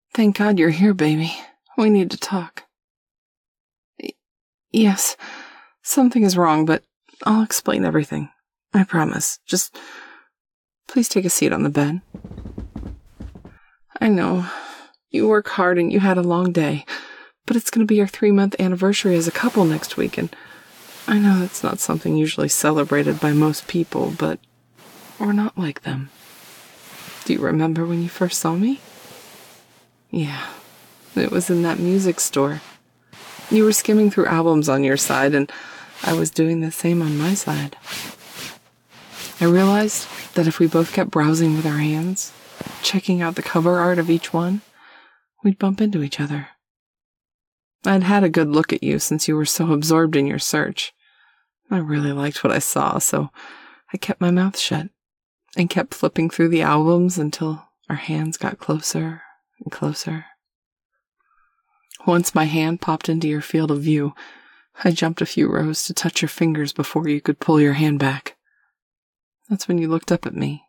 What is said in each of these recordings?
Thank God you're here, baby. We need to talk. Yes, something is wrong, but I'll explain everything. I promise. Just please take a seat on the bed. I know. You work hard and you had a long day, but it's going to be your 3-month anniversary as a couple next week, and I know that's not something usually celebrated by most people, but we're not like them. Do you remember when you first saw me? Yeah, it was in that music store. You were skimming through albums on your side, and I was doing the same on my side. I realized that if we both kept browsing with our hands, checking out the cover art of each one, we'd bump into each other. I'd had a good look at you since you were so absorbed in your search. I really liked what I saw, so I kept my mouth shut and kept flipping through the albums until our hands got closer and closer. Once my hand popped into your field of view, I jumped a few rows to touch your fingers before you could pull your hand back. That's when you looked up at me.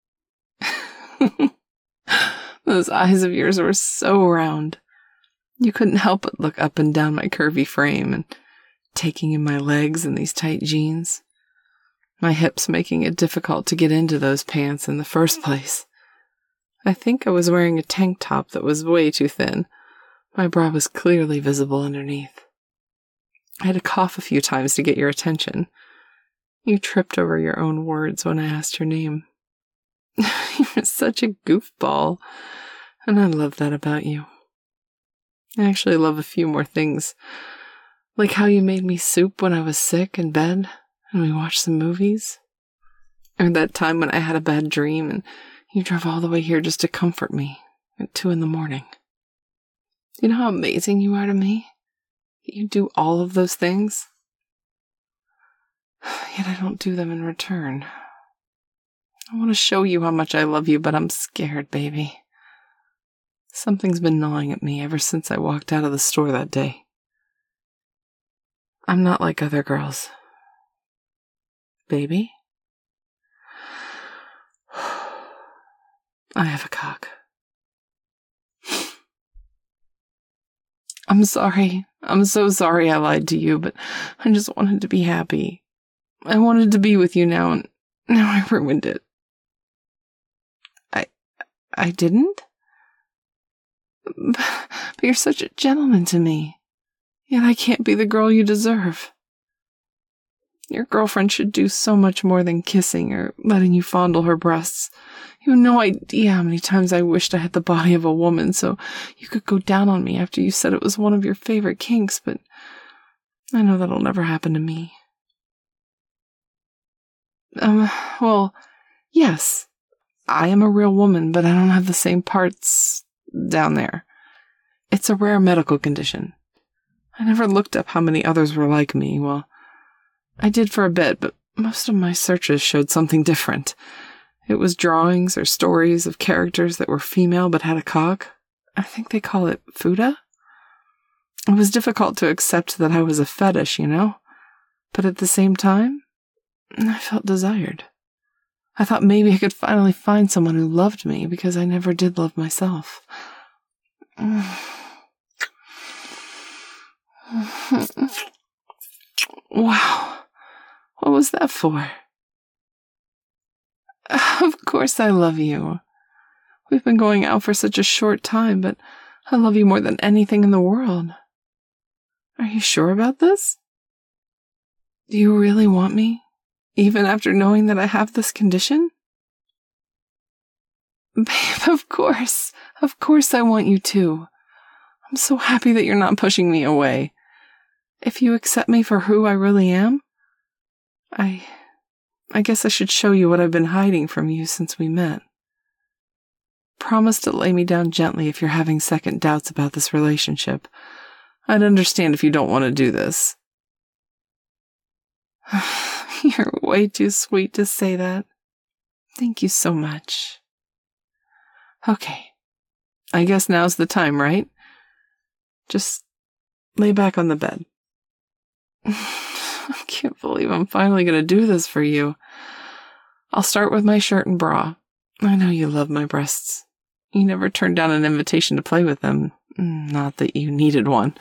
Those eyes of yours were so round. You couldn't help but look up and down my curvy frame and taking in my legs in these tight jeans, my hips making it difficult to get into those pants in the first place. I think I was wearing a tank top that was way too thin. My bra was clearly visible underneath. I had to cough a few times to get your attention. You tripped over your own words when I asked your name. You're such a goofball, and I love that about you. I actually love a few more things, like how you made me soup when I was sick in bed and we watched some movies, or that time when I had a bad dream and you drove all the way here just to comfort me at 2 a.m. You know how amazing you are to me? That you do all of those things? Yet I don't do them in return. I want to show you how much I love you, but I'm scared, baby. Something's been gnawing at me ever since I walked out of the store that day. I'm not like other girls. Baby? I have a cock. I'm sorry. I'm so sorry I lied to you, but I just wanted to be happy. I wanted to be with you now, and now I ruined it. I didn't? But you're such a gentleman to me. Yet I can't be the girl you deserve. Your girlfriend should do so much more than kissing or letting you fondle her breasts. You have no idea how many times I wished I had the body of a woman so you could go down on me after you said it was one of your favorite kinks, but I know that'll never happen to me. Well, yes, I am a real woman, but I don't have the same parts down there. It's a rare medical condition. I never looked up how many others were like me. Well, I did for a bit, but most of my searches showed something different. It was drawings or stories of characters that were female but had a cock. I think they call it fuda. It was difficult to accept that I was a fetish, you know? But at the same time, I felt desired. I thought maybe I could finally find someone who loved me because I never did love myself. Wow. What was that for? Of course I love you. We've been going out for such a short time, but I love you more than anything in the world. Are you sure about this? Do you really want me, even after knowing that I have this condition? Babe, of course I want you too. I'm so happy that you're not pushing me away. If you accept me for who I really am, I guess I should show you what I've been hiding from you since we met. Promise to lay me down gently if you're having second doubts about this relationship. I'd understand if you don't want to do this. You're way too sweet to say that. Thank you so much. Okay. I guess now's the time, right? Just lay back on the bed. I can't believe I'm finally going to do this for you. I'll start with my shirt and bra. I know you love my breasts. You never turned down an invitation to play with them. Not that you needed one.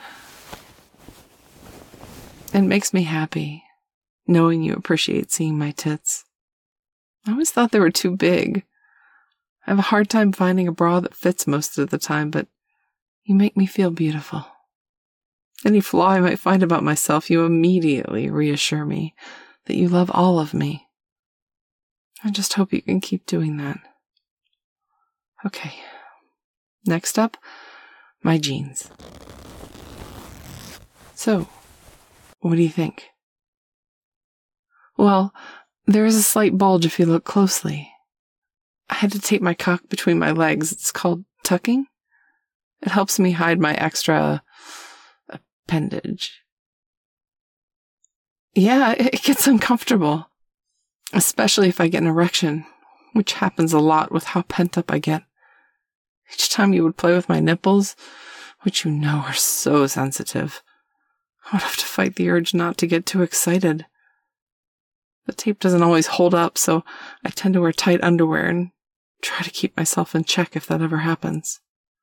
It makes me happy, knowing you appreciate seeing my tits. I always thought they were too big. I have a hard time finding a bra that fits most of the time, but you make me feel beautiful. Any flaw I might find about myself, you immediately reassure me that you love all of me. I just hope you can keep doing that. Okay. Next up, my jeans. So, what do you think? Well, there is a slight bulge if you look closely. I had to tape my cock between my legs. It's called tucking. It helps me hide my extra appendage. Yeah, it gets uncomfortable. Especially if I get an erection, which happens a lot with how pent up I get. Each time you would play with my nipples, which you know are so sensitive, I would have to fight the urge not to get too excited. The tape doesn't always hold up, so I tend to wear tight underwear and try to keep myself in check if that ever happens.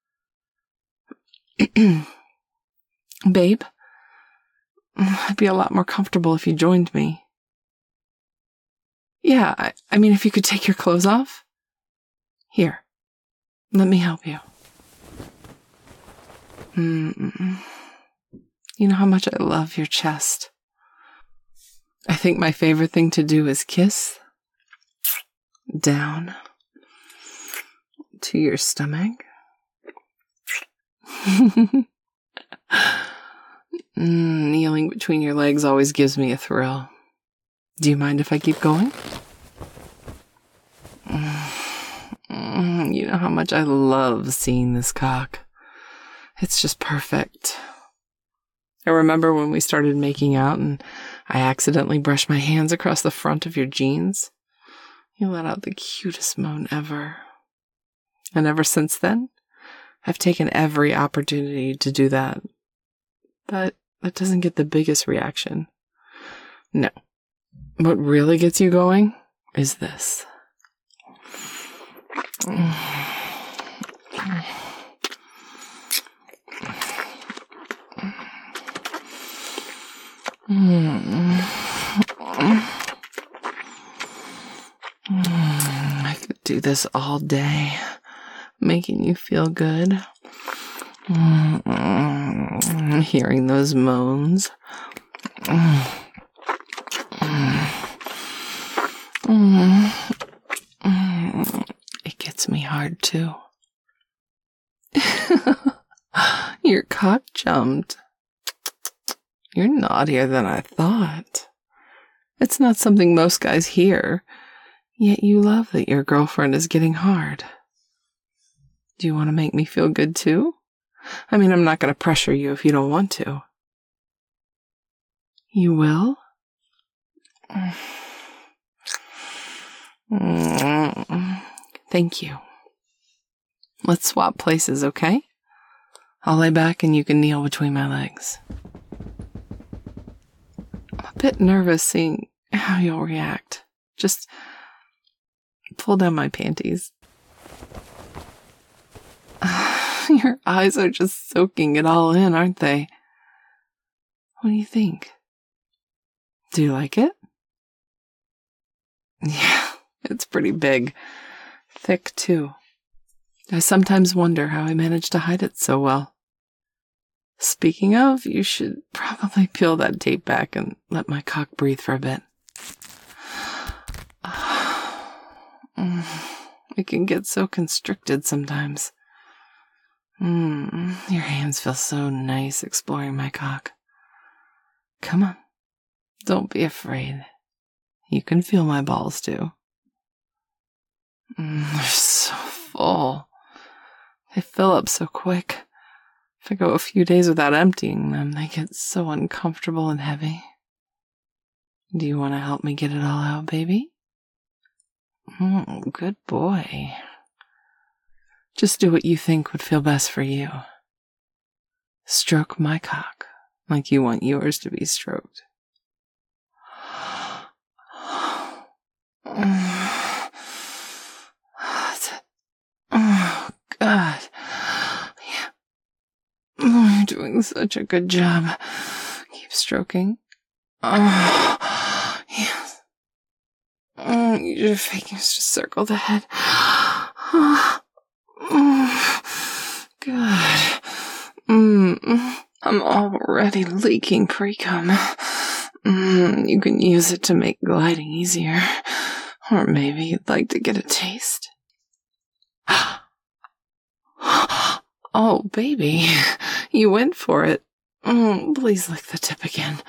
Babe, I'd be a lot more comfortable if you joined me. Yeah, I mean, if you could take your clothes off. Here, let me help you. You know how much I love your chest. I think my favorite thing to do is kiss down to your stomach. Kneeling between your legs always gives me a thrill. Do you mind if I keep going? You know how much I love seeing this cock. It's just perfect. I remember when we started making out and I accidentally brushed my hands across the front of your jeans. You let out the cutest moan ever. And ever since then, I've taken every opportunity to do that. But that doesn't get the biggest reaction. No. What really gets you going is this. I could do this all day, making you feel good. Hearing those moans. It gets me hard too. Your cock jumped. You're naughtier than I thought. It's not something most guys hear, yet you love that your girlfriend is getting hard. Do you want to make me feel good too? I mean, I'm not going to pressure you if you don't want to. You will? Thank you. Let's swap places, okay? I'll lay back and you can kneel between my legs. I'm a bit nervous seeing how you'll react. Just pull down my panties. Your eyes are just soaking it all in, aren't they? What do you think? Do you like it? Yeah, it's pretty big. Thick, too. I sometimes wonder how I managed to hide it so well. Speaking of, you should probably peel that tape back and let my cock breathe for a bit. It can get so constricted sometimes. Your hands feel so nice exploring my cock. Come on. Don't be afraid. You can feel my balls too. They're so full. They fill up so quick. If I go a few days without emptying them, they get so uncomfortable and heavy. Do you want to help me get it all out, baby? Good boy. Just do what you think would feel best for you. Stroke my cock like you want yours to be stroked. That's it. Oh, God. Yeah. Oh, you're doing such a good job. Keep stroking. Oh, yes. Oh, your fingers just circle the head. Oh, good. I'm already leaking pre-cum. You can use it to make gliding easier. Or maybe you'd like to get a taste. Oh, baby, you went for it. Please lick the tip again.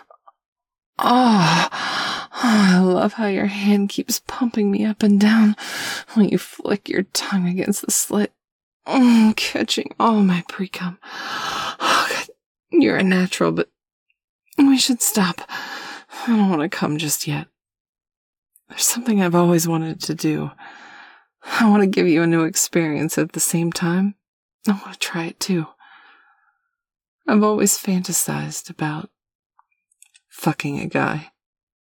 Oh, I love how your hand keeps pumping me up and down when you flick your tongue against the slit, catching all my pre-cum. Oh, God. You're a natural, but we should stop. I don't want to come just yet. There's something I've always wanted to do. I want to give you a new experience at the same time. I want to try it too. I've always fantasized about fucking a guy.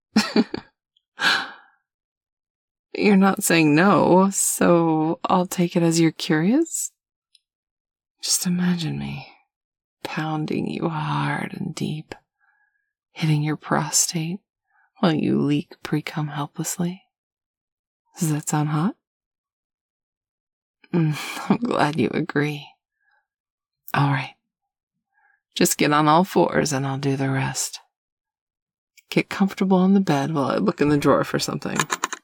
You're not saying no, so I'll take it as you're curious. Just imagine me pounding you hard and deep, hitting your prostate while you leak pre-cum helplessly. Does that sound hot? I'm glad you agree. All right. Just get on all fours and I'll do the rest. Get comfortable on the bed while I look in the drawer for something.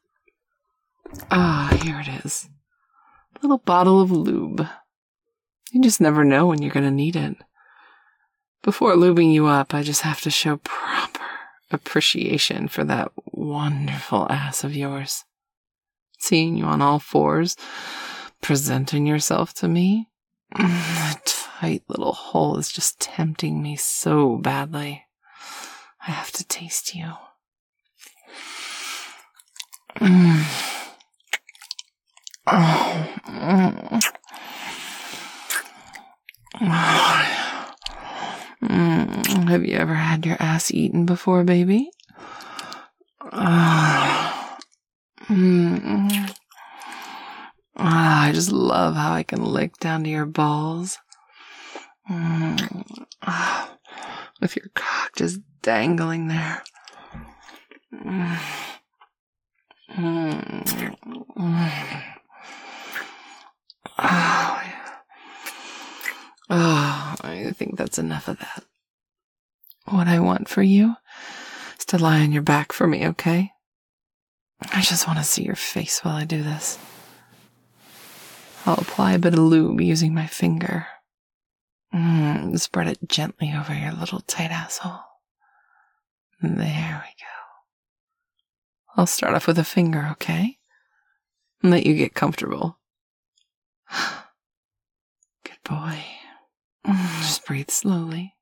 Ah, here it is. A little bottle of lube. You just never know when you're going to need it. Before lubing you up, I just have to show proper appreciation for that wonderful ass of yours. Seeing you on all fours, presenting yourself to me, that tight little hole is just tempting me so badly. I have to taste you. Have you ever had your ass eaten before, baby? I just love how I can lick down to your balls. With your cock just dangling there. I think that's enough of that. What I want for you is to lie on your back for me, okay? I just want to see your face while I do this. I'll apply a bit of lube using my finger. Spread it gently over your little tight asshole. There we go. I'll start off with a finger, okay? And let you get comfortable. Good boy. Just breathe slowly.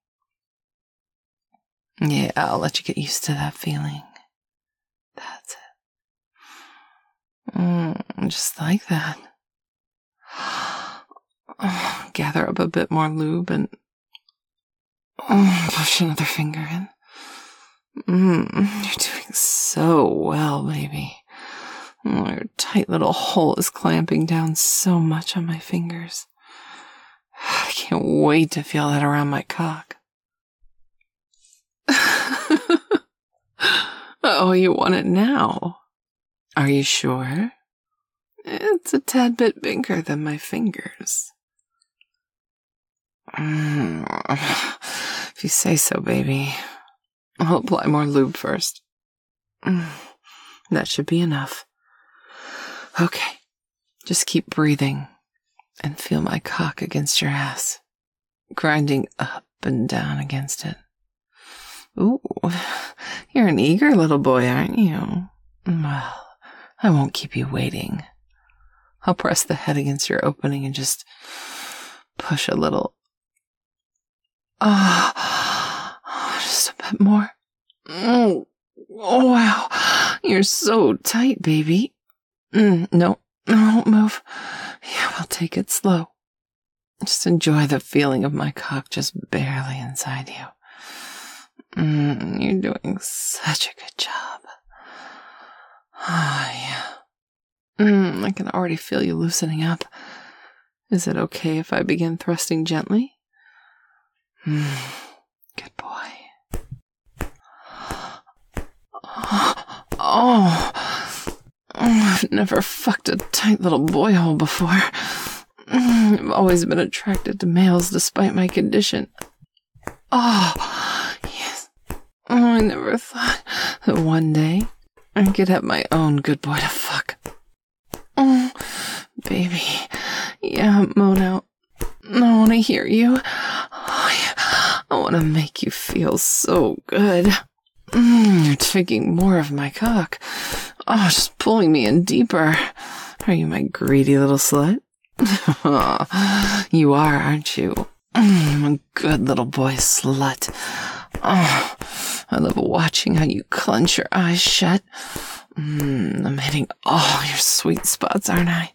Yeah, I'll let you get used to that feeling. That's it. Just like that. Gather up a bit more lube and push another finger in. You're doing so well, baby. Your tight little hole is clamping down so much on my fingers. I can't wait to feel that around my cock. Oh, you want it now? Are you sure? It's a tad bit bigger than my fingers. If you say so, baby. I'll apply more lube first. That should be enough. Okay, just keep breathing and feel my cock against your ass, grinding up and down against it. Ooh, you're an eager little boy, aren't you? Well, I won't keep you waiting. I'll press the head against your opening and just push a little. Just a bit more. Oh, wow. You're so tight, baby. No, I won't move. Yeah, we'll take it slow. Just enjoy the feeling of my cock just barely inside you. You're doing such a good job. Oh, yeah. I can already feel you loosening up. Is it okay if I begin thrusting gently? Good boy. Oh, I've never fucked a tight little boy hole before. I've always been attracted to males despite my condition. Oh, yes. Oh, I never thought that one day I could have my own good boy to fuck. Oh, baby. Yeah, moan out. I want to hear you. Oh, yeah. I want to make you feel so good. You're taking more of my cock. Oh, just pulling me in deeper. Are you my greedy little slut? You are, aren't you? A good little boy slut. Oh, I love watching how you clench your eyes shut. I'm hitting all your sweet spots, aren't I?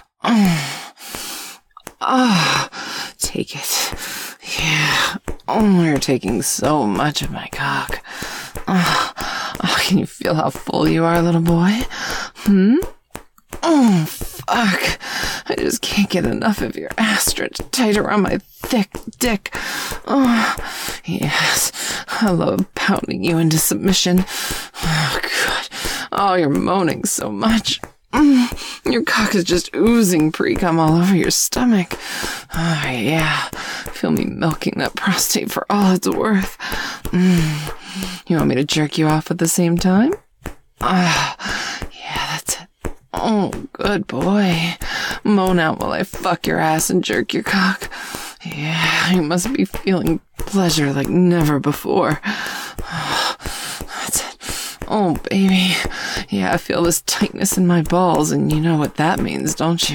Take it. Yeah. Oh, you're taking so much of my cock. Can you feel how full you are, little boy? Oh, fuck. I just can't get enough of your ass stretched tight around my thick dick. Oh, yes. I love pounding you into submission. Oh, God. Oh, you're moaning so much. Your cock is just oozing pre-cum all over your stomach. Oh, yeah. Feel me milking that prostate for all it's worth. You want me to jerk you off at the same time? Yeah, that's it. Oh, good boy. Moan out while I fuck your ass and jerk your cock. Yeah, you must be feeling pleasure like never before. That's it. Oh, baby. Yeah, I feel this tightness in my balls, and you know what that means, don't you?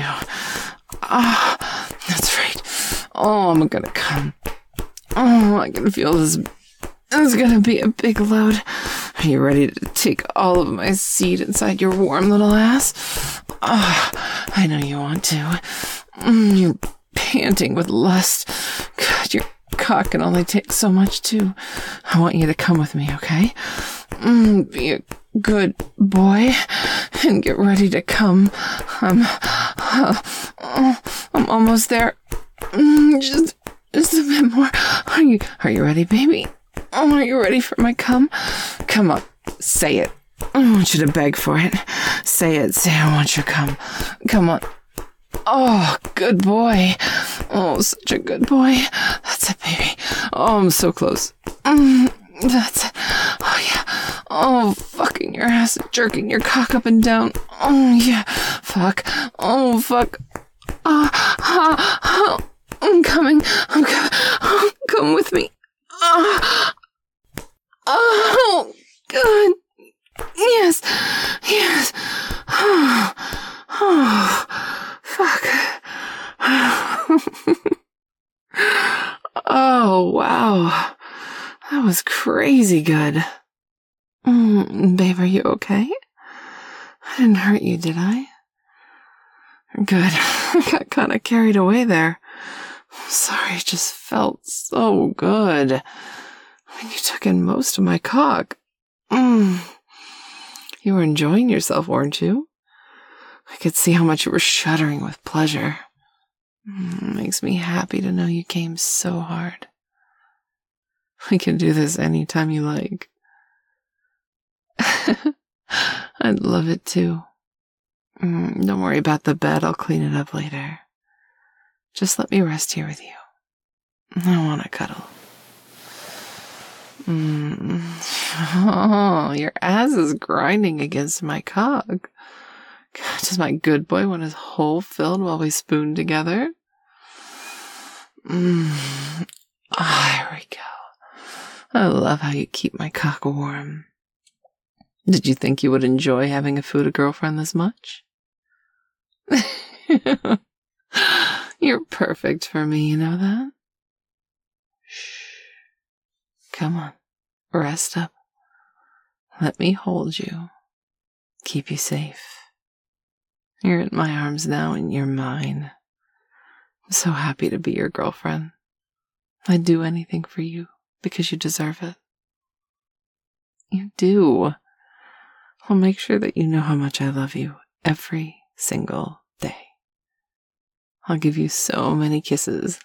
That's right. Oh, I'm gonna come. Oh, I can feel this. It's gonna be a big load. Are you ready to take all of my seed inside your warm little ass? I know you want to. You're panting with lust. God, your cock can only take so much, too. I want you to come with me, okay? Be a good boy and get ready to come. I'm almost there. Just a bit more. Are you ready, baby? Oh, are you ready for my cum? Come on, say it. I want you to beg for it. Say it. Say I want your cum. Come on. Oh, good boy. Oh, such a good boy. That's it, baby. Oh, I'm so close. That's it. Oh, yeah. Oh, fucking your ass, jerking your cock up and down. Oh, yeah. Fuck. Oh, fuck. I'm coming. I'm coming. Oh, come with me. Oh, God. Yes. Yes. Oh, fuck. Oh, wow. That was crazy good. Babe, are you okay? I didn't hurt you, did I? Good. I got kind of carried away there. Sorry, it just felt so good. I mean, you took in most of my cock. You were enjoying yourself, weren't you? I could see how much you were shuddering with pleasure. Makes me happy to know you came so hard. We can do this anytime you like. I'd love it too. Don't worry about the bed, I'll clean it up later. Just let me rest here with you. I want to cuddle. Oh, your ass is grinding against my cock. God, does my good boy want his hole filled while we spoon together? Here we go. I love how you keep my cock warm. Did you think you would enjoy having a foodie girlfriend this much? You're perfect for me, you know that? Shh. Come on, rest up. Let me hold you. Keep you safe. You're in my arms now and you're mine. I'm so happy to be your girlfriend. I'd do anything for you because you deserve it. You do. I'll make sure that you know how much I love you every single day. I'll give you so many kisses.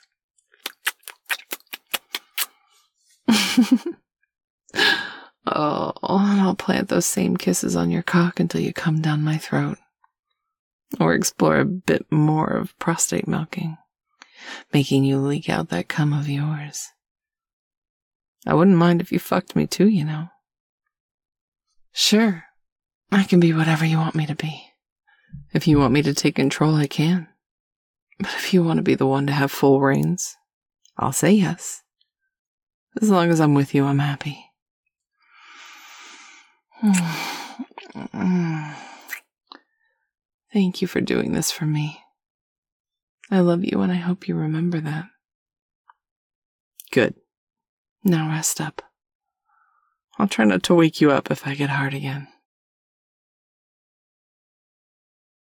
Oh, and I'll plant those same kisses on your cock until you come down my throat. Or explore a bit more of prostate milking, making you leak out that cum of yours. I wouldn't mind if you fucked me too, you know. Sure, I can be whatever you want me to be. If you want me to take control, I can. But if you want to be the one to have full reins, I'll say yes. As long as I'm with you, I'm happy. Thank you for doing this for me. I love you and I hope you remember that. Good. Now rest up. I'll try not to wake you up if I get hard again.